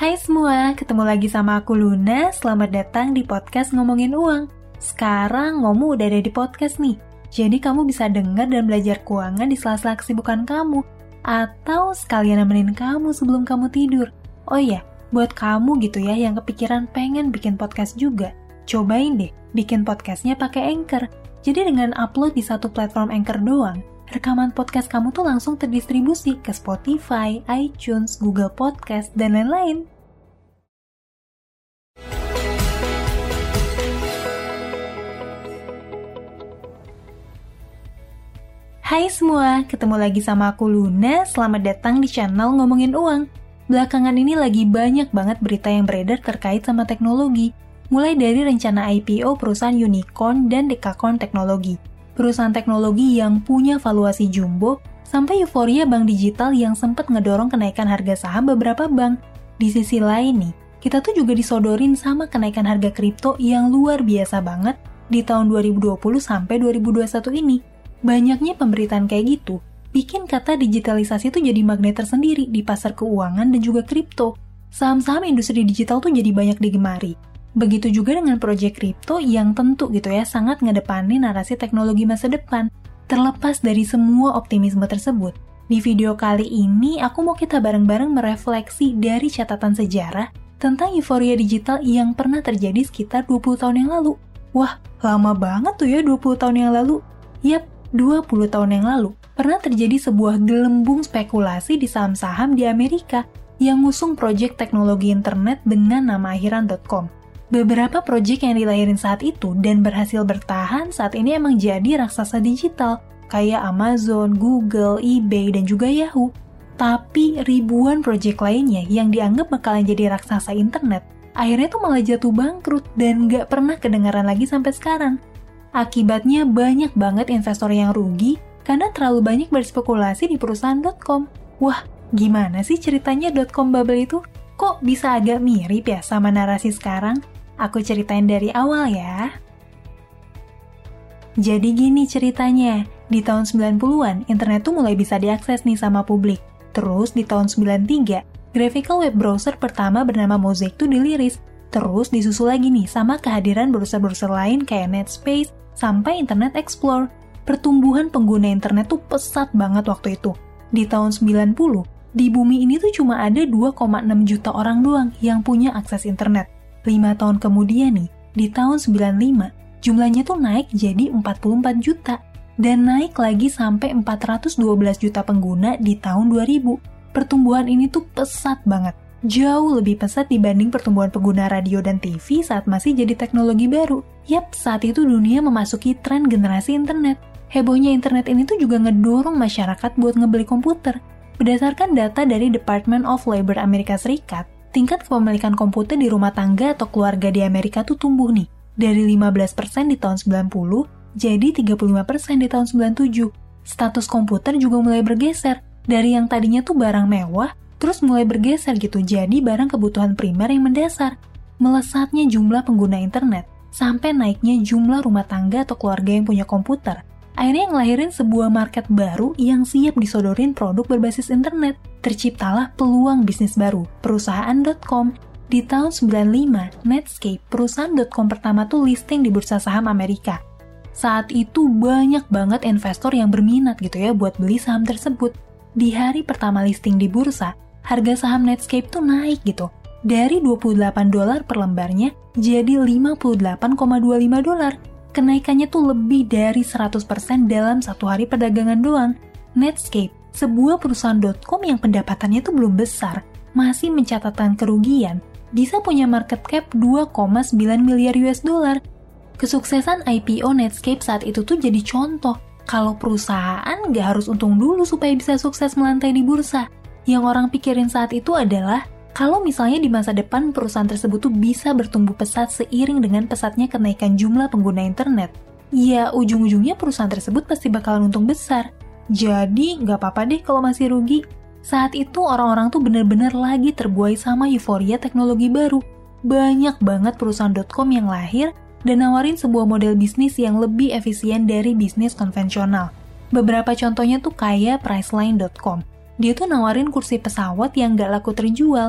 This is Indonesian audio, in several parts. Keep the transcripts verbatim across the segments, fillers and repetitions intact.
Hai semua, ketemu lagi sama aku Luna. Selamat datang di podcast Ngomongin Uang. Sekarang Ngomu udah ada di podcast nih. Jadi kamu bisa dengar dan belajar keuangan di sela-sela kesibukan kamu. Atau sekalian nemenin kamu sebelum kamu tidur. Oh iya, buat kamu gitu ya yang kepikiran pengen bikin podcast juga. Cobain deh, bikin podcastnya pakai Anchor. Jadi dengan upload di satu platform Anchor doang, rekaman podcast kamu tuh langsung terdistribusi ke Spotify, iTunes, Google Podcast, dan lain-lain. Hai semua, ketemu lagi sama aku Luna. Selamat datang di channel Ngomongin Uang. Belakangan ini lagi banyak banget berita yang beredar terkait sama teknologi. Mulai dari rencana I P O perusahaan unicorn dan dekakorn teknologi. Perusahaan teknologi yang punya valuasi jumbo, sampai euforia bank digital yang sempat ngedorong kenaikan harga saham beberapa bank. Di sisi lain nih, kita tuh juga disodorin sama kenaikan harga kripto yang luar biasa banget di tahun dua ribu dua puluh sampai dua ribu dua puluh satu ini. Banyaknya pemberitaan kayak gitu, bikin kata digitalisasi tuh jadi magnet tersendiri di pasar keuangan dan juga kripto. Saham-saham industri digital tuh jadi banyak digemari. Begitu juga dengan proyek kripto yang tentu gitu ya sangat ngedepanin narasi teknologi masa depan. Terlepas dari semua optimisme tersebut, di video kali ini aku mau kita bareng-bareng merefleksi dari catatan sejarah tentang euforia digital yang pernah terjadi sekitar dua puluh tahun yang lalu. Wah, lama banget tuh ya dua puluh tahun yang lalu. Yap, dua puluh tahun yang lalu pernah terjadi sebuah gelembung spekulasi di saham-saham di Amerika yang ngusung proyek teknologi internet dengan nama akhiran dot com. Beberapa proyek yang dilahirin saat itu dan berhasil bertahan saat ini emang jadi raksasa digital, kayak Amazon, Google, eBay, dan juga Yahoo. Tapi ribuan proyek lainnya yang dianggap bakalan jadi raksasa internet, akhirnya tuh malah jatuh bangkrut dan gak pernah kedengaran lagi sampai sekarang. Akibatnya banyak banget investor yang rugi karena terlalu banyak berspekulasi di perusahaan .com. Wah, gimana sih ceritanya .com bubble itu? Kok bisa agak mirip ya sama narasi sekarang? Aku ceritain dari awal ya. Jadi gini ceritanya, di tahun sembilan puluhan internet tuh mulai bisa diakses nih sama publik. Terus di tahun sembilan puluh tiga, graphical web browser pertama bernama Mosaic tuh diliris. Terus disusul lagi nih sama kehadiran browser-browser lain kayak Netspace, sampai Internet Explorer. Pertumbuhan pengguna internet tuh pesat banget waktu itu. Di tahun sembilan puluh, di bumi ini tuh cuma ada dua koma enam juta orang doang yang punya akses internet. lima tahun kemudian nih, di tahun sembilan puluh lima, jumlahnya tuh naik jadi empat puluh empat juta. Dan naik lagi sampai empat ratus dua belas juta pengguna di tahun dua ribu. Pertumbuhan ini tuh pesat banget. Jauh lebih pesat dibanding pertumbuhan pengguna radio dan T V saat masih jadi teknologi baru. Yap, saat itu dunia memasuki tren generasi internet. Hebohnya internet ini tuh juga ngedorong masyarakat buat ngebeli komputer. Berdasarkan data dari Department of Labor Amerika Serikat, tingkat kepemilikan komputer di rumah tangga atau keluarga di Amerika tuh tumbuh nih. Dari lima belas persen di tahun sembilan puluh, jadi tiga puluh lima persen di tahun sembilan puluh tujuh. Status komputer juga mulai bergeser. Dari yang tadinya tuh barang mewah, terus mulai bergeser gitu jadi barang kebutuhan primer yang mendasar. Melesatnya jumlah pengguna internet, sampai naiknya jumlah rumah tangga atau keluarga yang punya komputer. Akhirnya ngelahirin sebuah market baru yang siap disodorin produk berbasis internet. Terciptalah peluang bisnis baru, perusahaan .com. Di tahun sembilan puluh lima, Netscape, perusahaan .com pertama tuh listing di bursa saham Amerika. Saat itu banyak banget investor yang berminat gitu ya buat beli saham tersebut. Di hari pertama listing di bursa, harga saham Netscape tuh naik gitu. Dari dua puluh delapan dolar per lembarnya jadi lima puluh delapan koma dua lima dolar. Kenaikannya tuh lebih dari seratus persen dalam satu hari perdagangan doang. Netscape, sebuah perusahaan .com yang pendapatannya tuh belum besar, masih mencatatkan kerugian, bisa punya market cap dua koma sembilan miliar U S dollar. Kesuksesan I P O Netscape saat itu tuh jadi contoh kalau perusahaan nggak harus untung dulu supaya bisa sukses melantai di bursa. Yang orang pikirin saat itu adalah kalau misalnya di masa depan perusahaan tersebut tuh bisa bertumbuh pesat seiring dengan pesatnya kenaikan jumlah pengguna internet, ya ujung-ujungnya perusahaan tersebut pasti bakalan untung besar. Jadi nggak apa-apa deh kalau masih rugi. Saat itu orang-orang tuh bener-bener lagi terbuai sama euforia teknologi baru. Banyak banget perusahaan .com yang lahir dan nawarin sebuah model bisnis yang lebih efisien dari bisnis konvensional. Beberapa contohnya tuh kayak Priceline dot com. Dia tuh nawarin kursi pesawat yang gak laku terjual.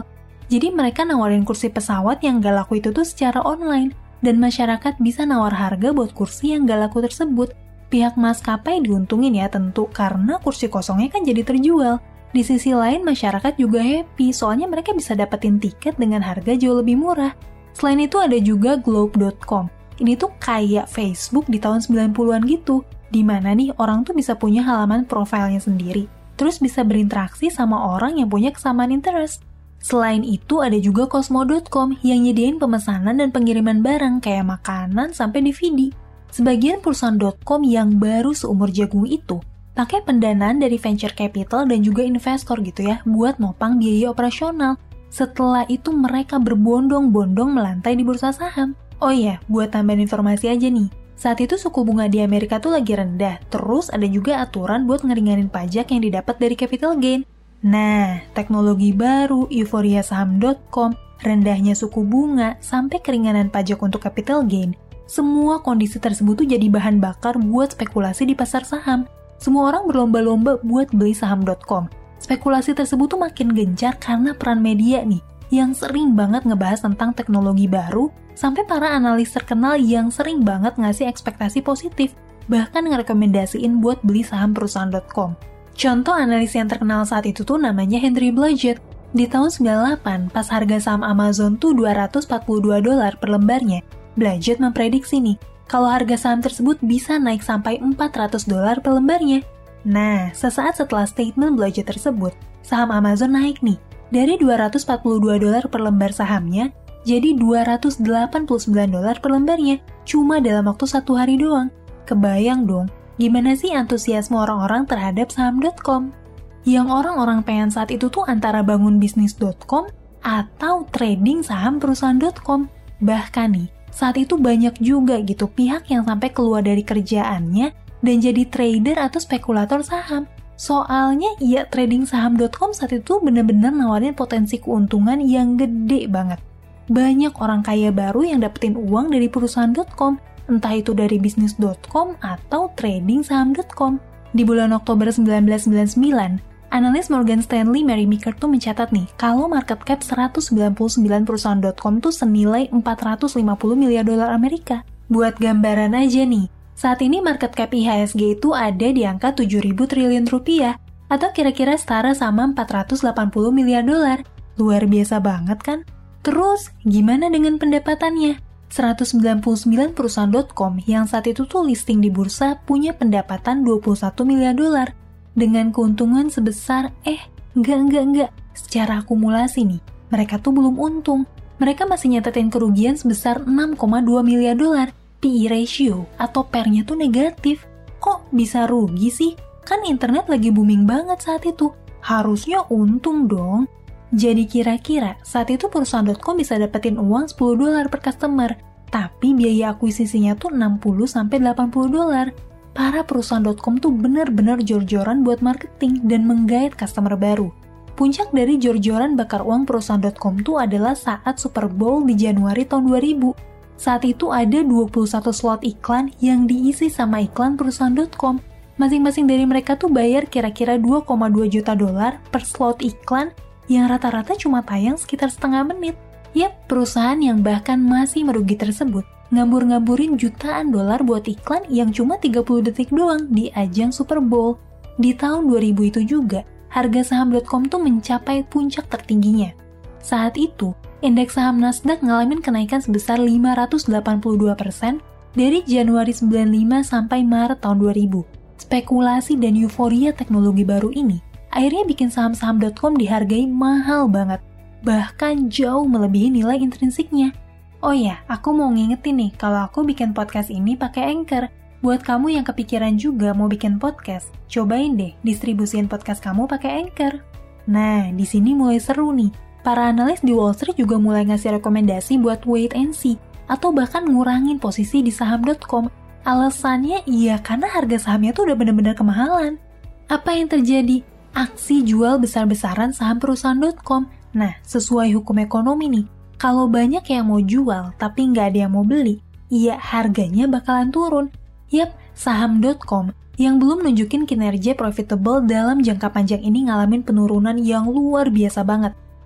Jadi mereka nawarin kursi pesawat yang gak laku itu tuh secara online, dan masyarakat bisa nawar harga buat kursi yang gak laku tersebut. Pihak maskapai diuntungin ya tentu, karena kursi kosongnya kan jadi terjual. Di sisi lain masyarakat juga happy, soalnya mereka bisa dapetin tiket dengan harga jauh lebih murah. Selain itu ada juga globe dot com. Ini tuh kayak Facebook di tahun sembilan puluhan gitu, dimana nih orang tuh bisa punya halaman profilnya sendiri, terus bisa berinteraksi sama orang yang punya kesamaan interest. Selain itu ada juga cosmo dot com yang nyediain pemesanan dan pengiriman barang kayak makanan sampai D V D. Sebagian perusahaan .com yang baru seumur jagung itu pakai pendanaan dari venture capital dan juga investor gitu ya buat nopang biaya operasional. Setelah itu mereka berbondong-bondong melantai di bursa saham. Oh iya, buat tambahin informasi aja nih. Saat itu suku bunga di Amerika tuh lagi rendah, terus ada juga aturan buat ngeringanin pajak yang didapat dari capital gain. Nah, teknologi baru, euforia saham dot com, rendahnya suku bunga, sampai keringanan pajak untuk capital gain, semua kondisi tersebut tuh jadi bahan bakar buat spekulasi di pasar saham. Semua orang berlomba-lomba buat beli saham dot com. Spekulasi tersebut tuh makin gencar karena peran media nih, yang sering banget ngebahas tentang teknologi baru, sampai para analis terkenal yang sering banget ngasih ekspektasi positif, bahkan ngerekomendasiin buat beli saham perusahaan .com. Contoh analis yang terkenal saat itu tuh namanya Henry Blodgett. Di tahun sembilan puluh delapan, pas harga saham Amazon tuh dua ratus empat puluh dua dolar per lembarnya, Blodgett memprediksi nih, kalau harga saham tersebut bisa naik sampai empat ratus dolar per lembarnya. Nah, sesaat setelah statement Blodgett tersebut, saham Amazon naik nih, dari dua ratus empat puluh dua dolar per lembar sahamnya, jadi dua ratus delapan puluh sembilan dolar per lembarnya, cuma dalam waktu satu hari doang. Kebayang dong, gimana sih antusiasme orang-orang terhadap saham dot com? Yang orang-orang pengen saat itu tuh antara bangun bisnis dot com atau trading saham perusahaan .com. Bahkan nih, saat itu banyak juga gitu pihak yang sampai keluar dari kerjaannya dan jadi trader atau spekulator saham. Soalnya ya trading saham dot com saat itu benar-benar nawarin potensi keuntungan yang gede banget. Banyak orang kaya baru yang dapetin uang dari perusahaan .com, entah itu dari bisnis dot com atau trading saham dot com. Di bulan Oktober seribu sembilan ratus sembilan puluh sembilan, analis Morgan Stanley Mary Meeker tuh mencatat nih, kalau market cap seratus sembilan puluh sembilan perusahaan .com tuh senilai empat ratus lima puluh miliar dolar Amerika. Buat gambaran aja nih, saat ini market cap I H S G itu ada di angka tujuh ribu triliun rupiah, atau kira-kira setara sama empat ratus delapan puluh miliar dolar. Luar biasa banget kan? Terus, gimana dengan pendapatannya? seratus sembilan puluh sembilan perusahaan .com yang saat itu tuh listing di bursa punya pendapatan dua puluh satu miliar dolar. Dengan keuntungan sebesar, eh, enggak, enggak, enggak. Secara akumulasi nih, mereka tuh belum untung. Mereka masih nyatatin kerugian sebesar enam koma dua miliar dolar. P E ratio atau P E R-nya tuh negatif. Kok bisa rugi sih? Kan internet lagi booming banget saat itu. Harusnya untung dong. Jadi kira-kira saat itu perusahaan .com bisa dapetin uang sepuluh dolar per customer, tapi biaya akuisisinya tuh enam puluh sampai delapan puluh dolar. Para perusahaan .com tuh benar-benar jor-joran buat marketing dan menggait customer baru. Puncak dari jor-joran bakar uang perusahaan .com tuh adalah saat Super Bowl di Januari tahun dua ribu. Saat itu ada dua puluh satu slot iklan yang diisi sama iklan perusahaan .com. Masing-masing dari mereka tuh bayar kira-kira dua koma dua juta dolar per slot iklan yang rata-rata cuma tayang sekitar setengah menit. Yap, perusahaan yang bahkan masih merugi tersebut ngambur-ngamburin jutaan dolar buat iklan yang cuma tiga puluh detik doang di ajang Super Bowl. Di tahun dua ribu itu juga, harga saham .com tuh mencapai puncak tertingginya. Saat itu, indeks saham Nasdaq ngalamin kenaikan sebesar lima ratus delapan puluh dua persen dari Januari sembilan puluh lima sampai Maret tahun dua ribu. Spekulasi dan euforia teknologi baru ini akhirnya bikin saham-saham .com dihargai mahal banget, bahkan jauh melebihi nilai intrinsiknya. Oh ya, aku mau ngingetin nih kalau aku bikin podcast ini pakai Anchor. Buat kamu yang kepikiran juga mau bikin podcast, cobain deh distribusiin podcast kamu pakai Anchor. Nah, di sini mulai seru nih. Para analis di Wall Street juga mulai ngasih rekomendasi buat wait and see, atau bahkan ngurangin posisi di saham .com. Alasannya iya karena harga sahamnya tuh udah bener-bener kemahalan. Apa yang terjadi? Aksi jual besar-besaran saham perusahaan .com. Nah, sesuai hukum ekonomi nih, kalau banyak yang mau jual tapi nggak ada yang mau beli, ya harganya bakalan turun. Yap, saham .com yang belum nunjukin kinerja profitable dalam jangka panjang ini ngalamin penurunan yang luar biasa banget.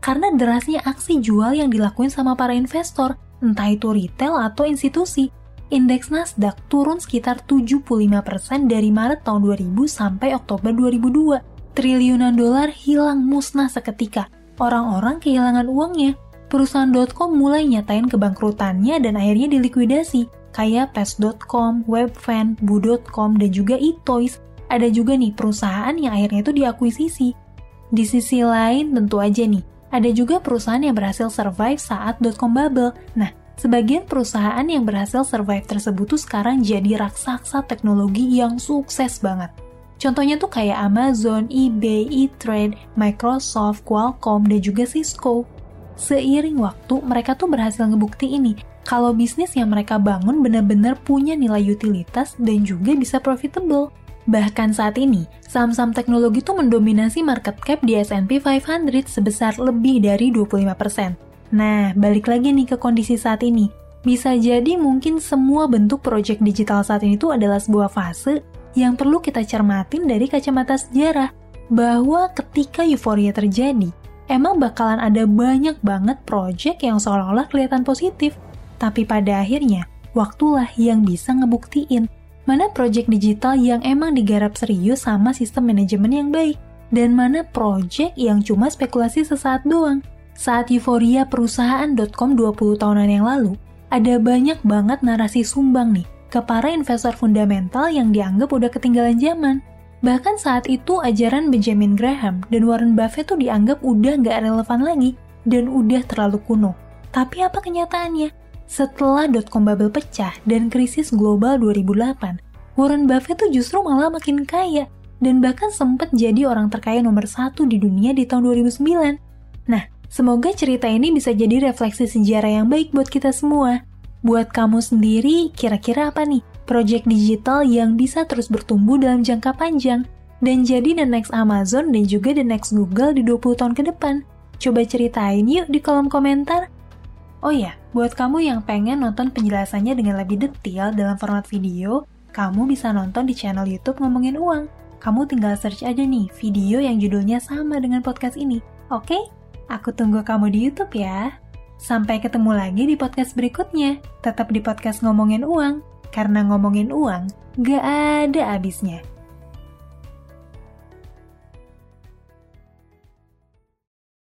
karena derasnya aksi jual yang dilakuin sama para investor, entah itu retail atau institusi. Indeks Nasdaq turun sekitar tujuh puluh lima persen dari Maret tahun dua ribu sampai Oktober dua ribu dua. Triliunan dolar hilang musnah seketika. Orang-orang kehilangan uangnya. Perusahaan .com mulai nyatain kebangkrutannya dan akhirnya dilikuidasi, kayak Pes dot com, Webvan, Bu dot com, dan juga eToys. Ada juga nih perusahaan yang akhirnya itu diakuisisi. Di sisi lain tentu aja nih, ada juga perusahaan yang berhasil survive saat .com bubble. Nah, sebagian perusahaan yang berhasil survive tersebut tuh sekarang jadi raksasa teknologi yang sukses banget. Contohnya tuh kayak Amazon, eBay, E-Trade, Microsoft, Qualcomm, dan juga Cisco. Seiring waktu, mereka tuh berhasil ngebuktiin nih, kalau bisnis yang mereka bangun benar-benar punya nilai utilitas dan juga bisa profitable. Bahkan saat ini, saham-saham teknologi tuh mendominasi market cap di S and P lima ratus sebesar lebih dari dua puluh lima persen. Nah, balik lagi nih ke kondisi saat ini. Bisa jadi mungkin semua bentuk proyek digital saat ini tuh adalah sebuah fase yang perlu kita cermatin dari kacamata sejarah, bahwa ketika euforia terjadi, emang bakalan ada banyak banget proyek yang seolah-olah kelihatan positif, tapi pada akhirnya, waktulah yang bisa ngebuktiin mana proyek digital yang emang digarap serius sama sistem manajemen yang baik, dan mana proyek yang cuma spekulasi sesaat doang. Saat euforia perusahaan .com dua puluh tahunan yang lalu, ada banyak banget narasi sumbang nih ke para investor fundamental yang dianggap udah ketinggalan zaman. Bahkan saat itu ajaran Benjamin Graham dan Warren Buffett tuh dianggap udah nggak relevan lagi dan udah terlalu kuno. Tapi apa kenyataannya? Setelah .com bubble pecah dan krisis global dua ribu delapan, Warren Buffett tuh justru malah makin kaya dan bahkan sempat jadi orang terkaya nomor satu di dunia di tahun dua ribu sembilan. Nah, semoga cerita ini bisa jadi refleksi sejarah yang baik buat kita semua. Buat kamu sendiri, kira-kira apa nih proyek digital yang bisa terus bertumbuh dalam jangka panjang dan jadi the next Amazon dan juga the next Google di dua puluh tahun ke depan? Coba ceritain yuk di kolom komentar. Oh ya, buat kamu yang pengen nonton penjelasannya dengan lebih detail dalam format video, kamu bisa nonton di channel YouTube Ngomongin Uang. Kamu tinggal search aja nih video yang judulnya sama dengan podcast ini. Oke? Aku tunggu kamu di YouTube ya. Sampai ketemu lagi di podcast berikutnya. Tetap di podcast Ngomongin Uang, karena ngomongin uang gak ada habisnya.